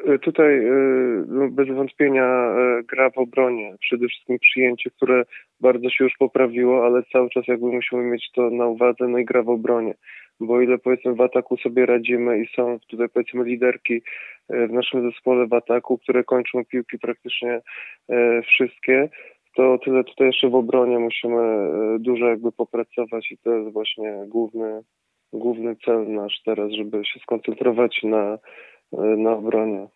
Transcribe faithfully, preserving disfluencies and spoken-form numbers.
Y, Tutaj y, no, bez wątpienia y, gra w obronie, przede wszystkim przyjęcie, które bardzo się już poprawiło, ale cały czas jakby musimy mieć to na uwadze, no i gra w obronie, bo o ile powiedzmy w ataku sobie radzimy i są tutaj powiedzmy liderki y, w naszym zespole w ataku, które kończą piłki praktycznie y, wszystkie, to o tyle tutaj jeszcze w obronie musimy y, dużo jakby popracować i to jest właśnie główny, główny cel nasz teraz, żeby się skoncentrować na, y, na obronie.